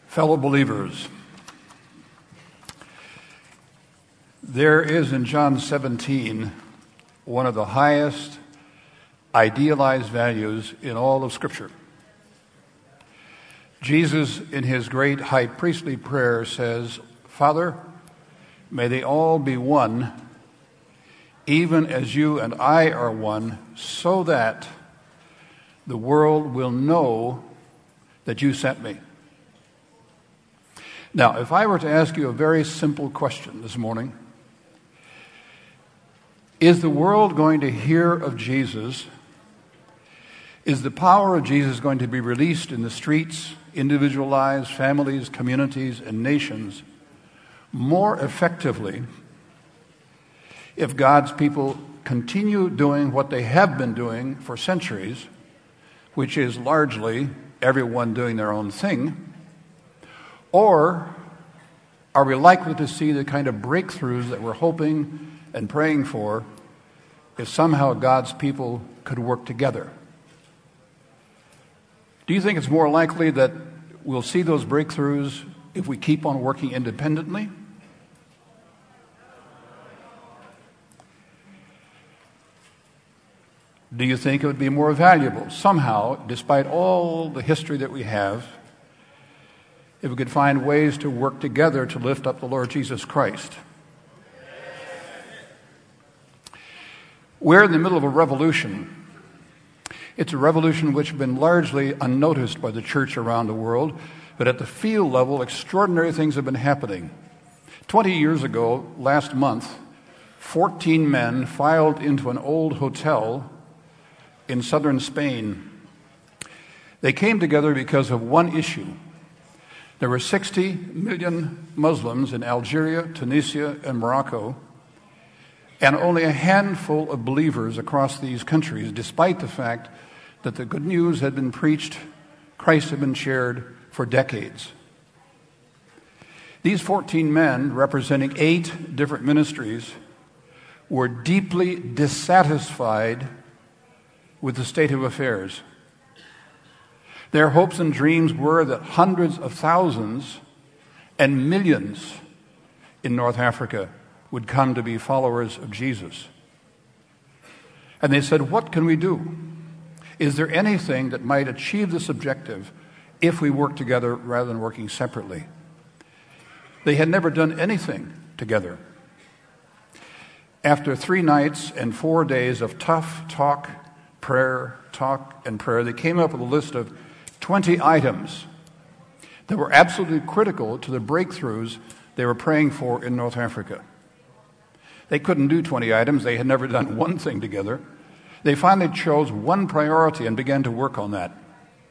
Fellow believers, there is in John 17 one of the highest idealized values in all of Scripture. Jesus, in his great high priestly prayer, says, "Father, may they all be one, even as you and I are one, so that the world will know that you sent me." Now, if I were to ask you a very simple question this morning, is the world going to hear of Jesus? Is the power of Jesus going to be released in the streets, individual lives, families, communities, and nations more effectively if God's people continue doing what they have been doing for centuries, which is largely everyone doing their own thing? Or are we likely to see the kind of breakthroughs that we're hoping and praying for if somehow God's people could work together? Do you think it's more likely that we'll see those breakthroughs if we keep on working independently? Do you think it would be more valuable somehow, despite all the history that we have, if we could find ways to work together to lift up the Lord Jesus Christ? We're in the middle of a revolution. It's a revolution which has been largely unnoticed by the church around the world, but at the field level, extraordinary things have been happening. 20 years ago, last month, 14 men filed into an old hotel in southern Spain. They came together because of one issue. There were 60 million Muslims in Algeria, Tunisia, and Morocco, and only a handful of believers across these countries, despite the fact that the good news had been preached, Christ had been shared for decades. These 14 men, representing 8 different ministries, were deeply dissatisfied with the state of affairs. Their hopes and dreams were that hundreds of thousands and millions in North Africa would come to be followers of Jesus. And they said, what can we do? Is there anything that might achieve this objective if we work together rather than working separately? They had never done anything together. After 3 nights and 4 days of tough talk, and prayer, they came up with a list of 20 items that were absolutely critical to the breakthroughs they were praying for in North Africa. They couldn't do 20 items. They had never done one thing together. They finally chose one priority and began to work on that.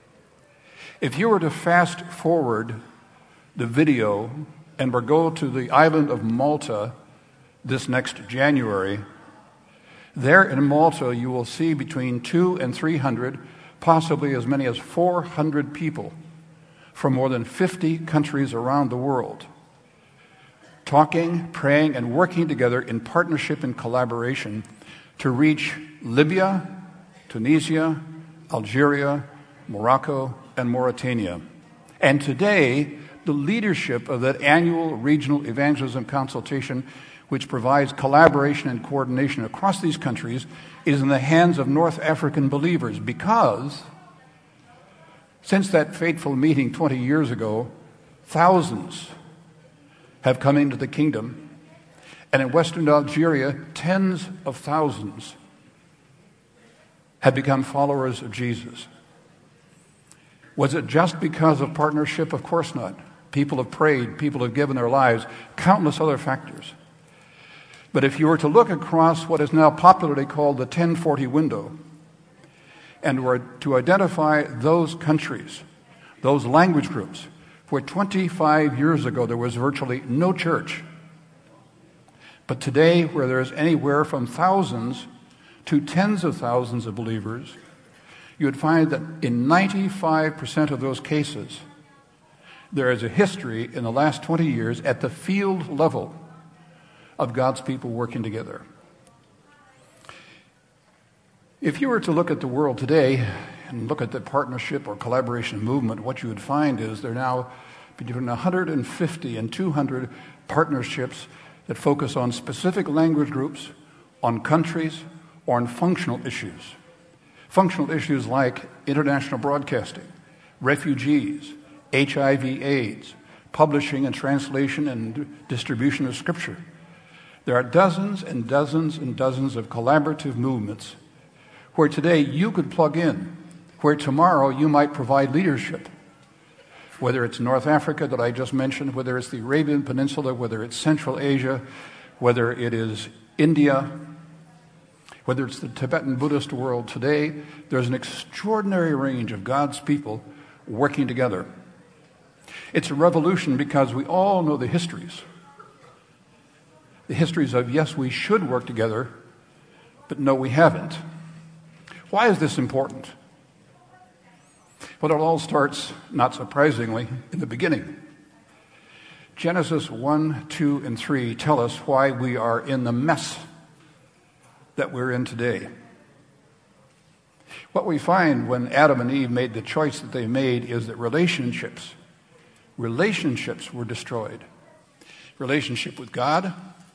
If you were to fast forward the video and were to go to the island of Malta this next January, there in Malta you will see between 200 and 300, possibly as many as 400 people from more than 50 countries around the world, talking, praying, and working together in partnership and collaboration to reach Libya, Tunisia, Algeria, Morocco, and Mauritania. And today, the leadership of that annual regional evangelism consultation, which provides collaboration and coordination across these countries, is in the hands of North African believers, because since that fateful meeting 20 years ago, thousands have come into the kingdom, and in Western Algeria, tens of thousands have become followers of Jesus. Was it just because of partnership? Of course not. People have prayed, people have given their lives, countless other factors. But if you were to look across what is now popularly called the 1040 window and were to identify those countries, those language groups, where 25 years ago there was virtually no church, but today where there is anywhere from thousands to tens of thousands of believers, you would find that in 95% of those cases, there is a history in the last 20 years at the field level of God's people working together. If you were to look at the world today and look at the partnership or collaboration movement, what you would find is there are now between 150 and 200 partnerships that focus on specific language groups, on countries, or on functional issues. Functional issues like international broadcasting, refugees, HIV/AIDS, publishing and translation and distribution of Scripture. There are dozens and dozens and dozens of collaborative movements where today you could plug in, where tomorrow you might provide leadership. Whether it's North Africa that I just mentioned, whether it's the Arabian Peninsula, whether it's Central Asia, whether it is India, whether it's the Tibetan Buddhist world today, there's an extraordinary range of God's people working together. It's a revolution because we all know the histories. The histories of, yes, we should work together, but no, we haven't. Why is this important? Well, it all starts, not surprisingly, in the beginning. Genesis 1, 2, and 3 tell us why we are in the mess that we're in today. What we find when Adam and Eve made the choice that they made is that relationships were destroyed. Relationship with God.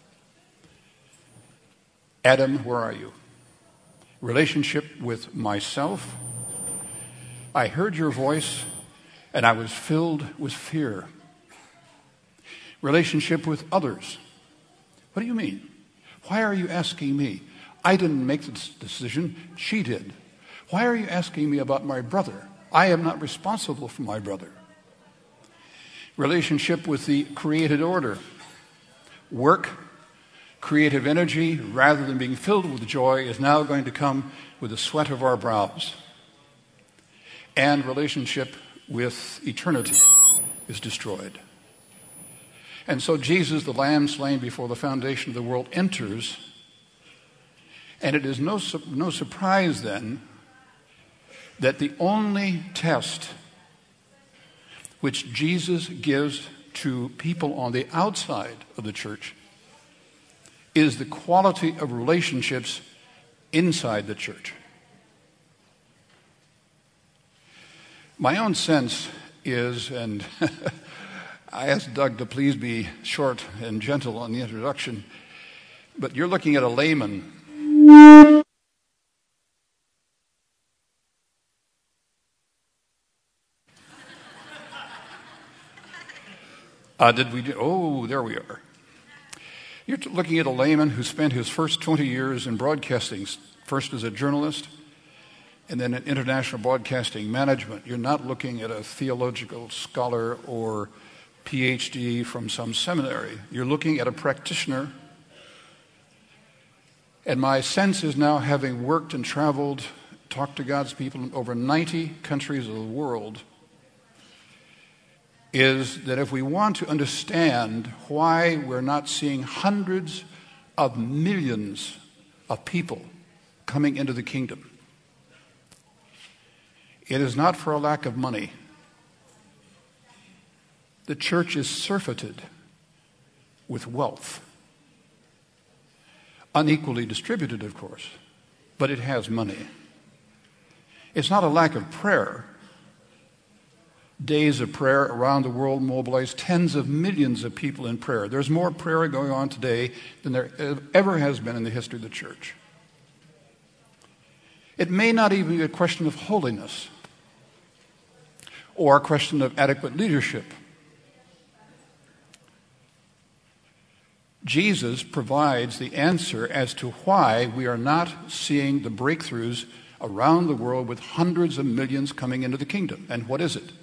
Adam, where are you? Relationship with myself. I heard your voice and I was filled with fear. Relationship with others. What do you mean? Why are you asking me? I didn't make this decision. She did. Why are you asking me about my brother? I am not responsible for my brother. Relationship with the created order. Work, creative energy, rather than being filled with joy, is now going to come with the sweat of our brows. And relationship with eternity is destroyed. And so Jesus, the Lamb slain before the foundation of the world, enters. And it is no surprise then that the only test which Jesus gives to people on the outside of the church is the quality of relationships inside the church. My own sense is, and I asked Doug to please be short and gentle on the introduction, but you're looking at a layman. Oh, there we are. You're looking at a layman who spent his first 20 years in broadcasting, first as a journalist and then in international broadcasting management. You're not looking at a theological scholar or PhD from some seminary. You're looking at a practitioner. And my sense is now, having worked and traveled, talked to God's people in over 90 countries of the world, is that if we want to understand why we're not seeing hundreds of millions of people coming into the kingdom, it is not for a lack of money. The church is surfeited with wealth. Unequally distributed, of course, but it has money. It's not a lack of prayer. Days of prayer around the world mobilize tens of millions of people in prayer. There's more prayer going on today than there ever has been in the history of the church. It may not even be a question of holiness or a question of adequate leadership. Jesus provides the answer as to why we are not seeing the breakthroughs around the world with hundreds of millions coming into the kingdom. And what is it?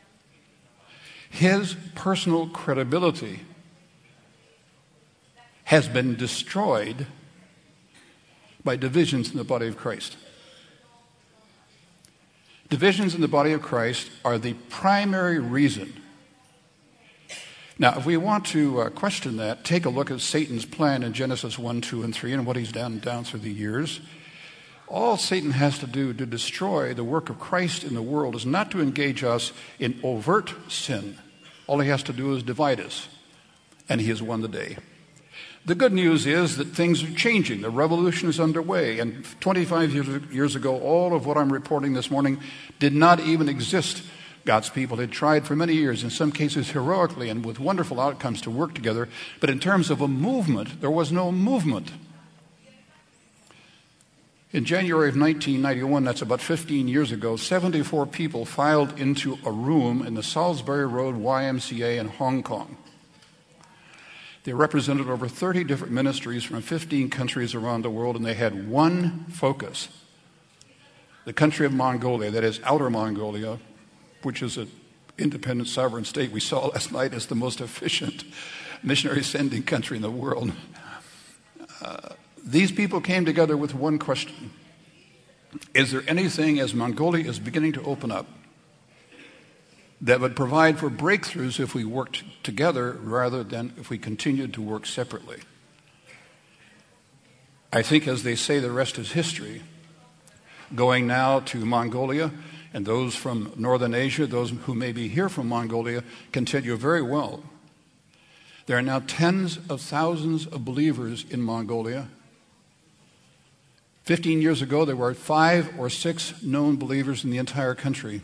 His personal credibility has been destroyed by divisions in the body of Christ. Divisions in the body of Christ are the primary reason. Now, if we want to question that, take a look at Satan's plan in Genesis 1, 2, and 3 and what he's done down through the years. All Satan has to do to destroy the work of Christ in the world is not to engage us in overt sin. All he has to do is divide us, and he has won the day. The good news is that things are changing. The revolution is underway, and 25 years ago, all of what I'm reporting this morning did not even exist God's people had tried for many years, in some cases heroically and with wonderful outcomes, to work together. But in terms of a movement, there was no movement. In January of 1991, that's about 15 years ago, 74 people filed into a room in the Salisbury Road YMCA in Hong Kong. They represented over 30 different ministries from 15 countries around the world, and they had one focus: the country of Mongolia, that is Outer Mongolia, which is an independent sovereign state we saw last night as the most efficient missionary sending country in the world. These people came together with one question: is there anything, as Mongolia is beginning to open up, that would provide for breakthroughs if we worked together rather than if we continued to work separately? I think, as they say, the rest is history. Going now to Mongolia, and those from Northern Asia, those who may be here from Mongolia, can tell you very well. There are now tens of thousands of believers in Mongolia. 15 years ago, there were 5 or 6 known believers in the entire country.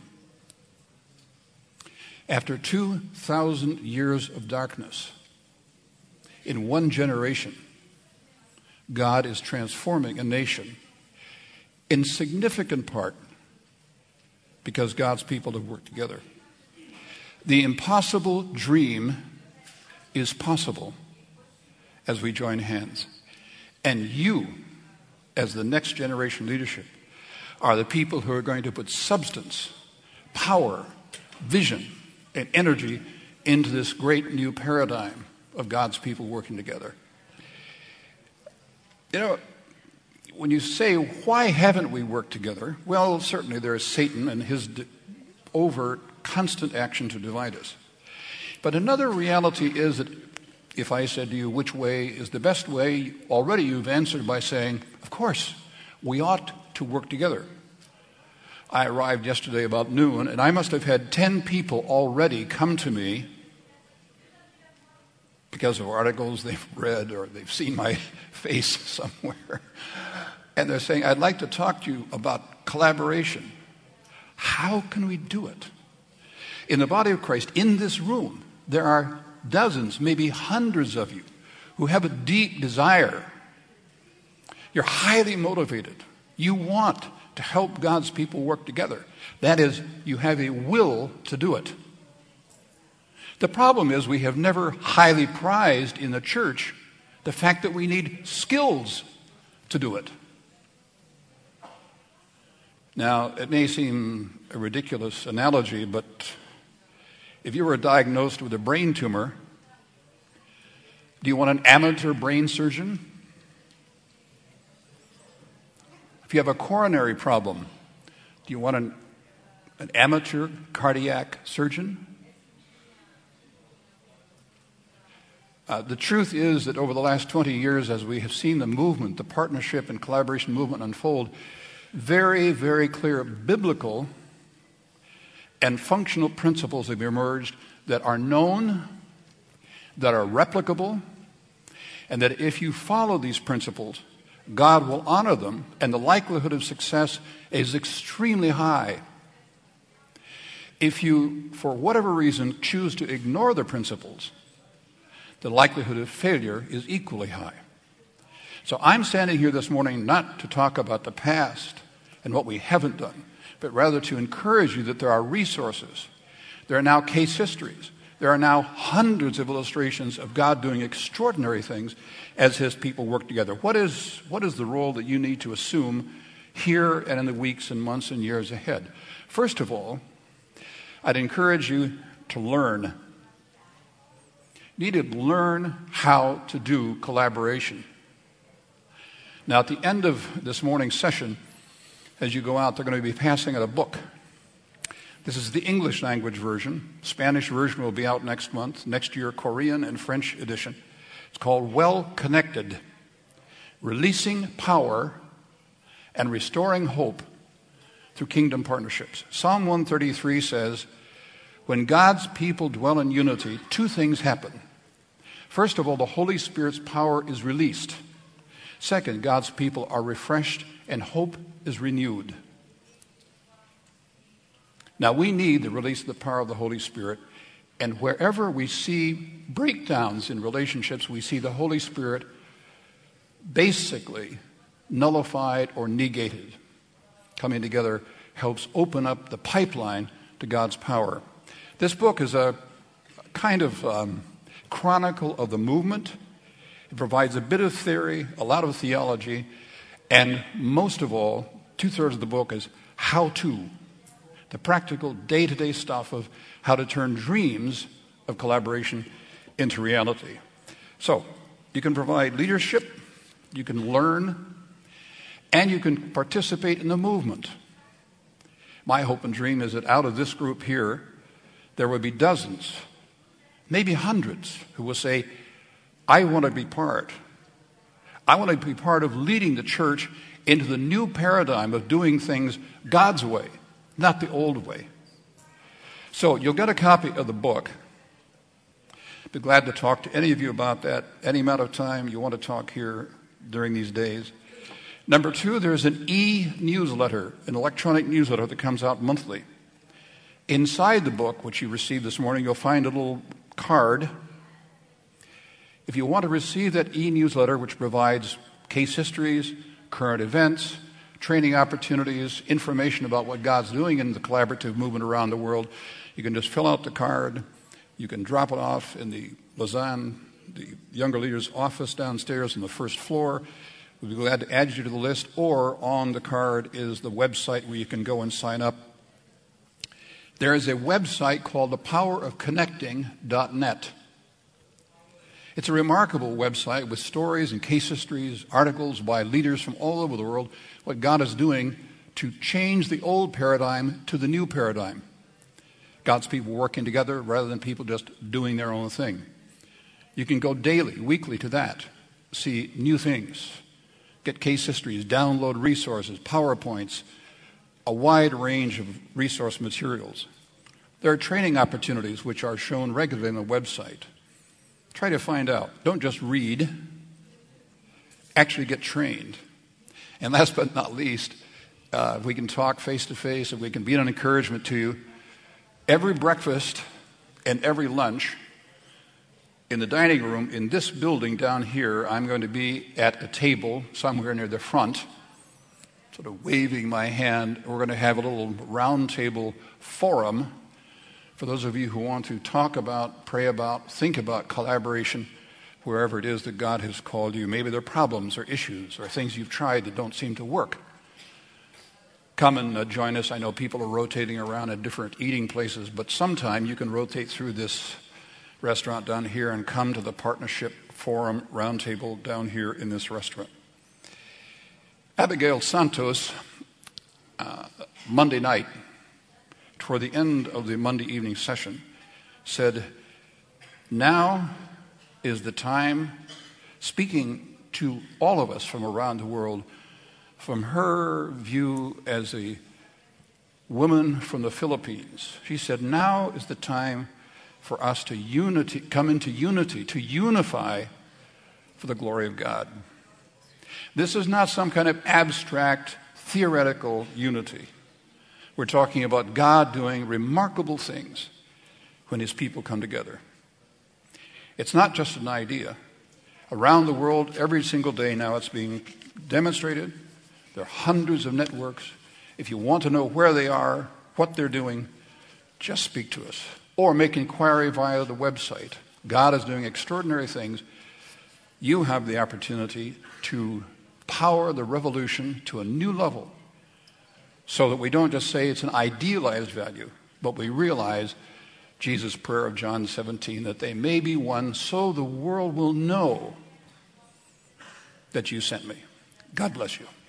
After 2,000 years of darkness, in one generation, God is transforming a nation, in significant part because God's people have worked together. The impossible dream is possible as we join hands. And you, as the next generation leadership, are the people who are going to put substance, power, vision, and energy into this great new paradigm of God's people working together. You know, when you say, why haven't we worked together? Well, certainly there is Satan and his overt, constant action to divide us. But another reality is that if I said to you, which way is the best way, already you've answered by saying, of course, we ought to work together. I arrived yesterday about noon, and I must have had 10 people already come to me because of articles they've read or they've seen my face somewhere. And they're saying, I'd like to talk to you about collaboration. How can we do it? In the body of Christ, in this room, there are dozens, maybe hundreds of you who have a deep desire. You're highly motivated. You want to help God's people work together. That is, you have a will to do it. The problem is we have never highly prized in the church the fact that we need skills to do it. Now, it may seem a ridiculous analogy, but if you were diagnosed with a brain tumor, do you want an amateur brain surgeon? If you have a coronary problem, do you want an amateur cardiac surgeon? The truth is that over the last 20 years, as we have seen the movement, the partnership and collaboration movement unfold, very, very clear biblical and functional principles have emerged that are known, that are replicable, and that if you follow these principles, God will honor them, and the likelihood of success is extremely high. If you, for whatever reason, choose to ignore the principles, the likelihood of failure is equally high. So I'm standing here this morning not to talk about the past and what we haven't done, but rather to encourage you that there are resources. There are now case histories. There are now hundreds of illustrations of God doing extraordinary things as his people work together. What is the role that you need to assume here and in the weeks and months and years ahead? First of all, I'd encourage you to learn. You need to learn how to do collaboration. Now, at the end of this morning's session, as you go out, they're going to be passing out a book. This is the English language version. Spanish version will be out next month. Next year, Korean and French edition. It's called Well Connected: Releasing Power and Restoring Hope Through Kingdom Partnerships. Psalm 133 says, when God's people dwell in unity, two things happen. First of all, the Holy Spirit's power is released. Second, God's people are refreshed and hope is renewed. Now, we need the release of the power of the Holy Spirit, and wherever we see breakdowns in relationships, we see the Holy Spirit basically nullified or negated. Coming together helps open up the pipeline to God's power. This book is a kind of chronicle of the movement. It provides a bit of theory, a lot of theology, and most of all, 2/3 of the book is how-to, the practical day-to-day stuff of how to turn dreams of collaboration into reality. So, you can provide leadership, you can learn, and you can participate in the movement. My hope and dream is that out of this group here, there will be dozens, maybe hundreds, who will say, I want to be part. I want to be part of leading the church into the new paradigm of doing things God's way, not the old way. So you'll get a copy of the book. Be glad to talk to any of you about that, any amount of time you want to talk here during these days. Number 2, there's an e-newsletter, an electronic newsletter that comes out monthly. Inside the book, which you received this morning, you'll find a little card. If you want to receive that e-newsletter, which provides case histories, current events, training opportunities, information about what God's doing in the collaborative movement around the world, you can just fill out the card. You can drop it off in the Lausanne, the younger leader's office downstairs on the first floor. We'll be glad to add you to the list, or on the card is the website where you can go and sign up. There is a website called thepowerofconnecting.net. It's a remarkable website with stories and case histories, articles by leaders from all over the world, what God is doing to change the old paradigm to the new paradigm. God's people working together rather than people just doing their own thing. You can go daily, weekly to that, see new things, get case histories, download resources, PowerPoints, a wide range of resource materials. There are training opportunities which are shown regularly on the website. Try to find out. Don't just read. Actually get trained. And last but not least, if we can talk face-to-face, if we can be an encouragement to you, every breakfast and every lunch in the dining room in this building down here, I'm going to be at a table somewhere near the front, sort of waving my hand. We're going to have a little round table forum for those of you who want to talk about, pray about, think about collaboration wherever it is that God has called you. Maybe there are problems or issues or things you've tried that don't seem to work. Come and join us. I know people are rotating around at different eating places, but sometime you can rotate through this restaurant down here and come to the Partnership Forum Roundtable down here in this restaurant. Abigail Santos, Monday night, toward the end of the Monday evening session, said, now is the time, speaking to all of us from around the world, from her view as a woman from the Philippines. She said, now is the time for us to come into unity, to unify for the glory of God. This is not some kind of abstract, theoretical unity. We're talking about God doing remarkable things when his people come together. It's not just an idea. Around the world, every single day now, it's being demonstrated. There are hundreds of networks. If you want to know where they are, what they're doing, just speak to us. Or make inquiry via the website. God is doing extraordinary things. You have the opportunity to power the revolution to a new level so that we don't just say it's an idealized value, but we realize Jesus' prayer of John 17, that they may be one so the world will know that you sent me. God bless you.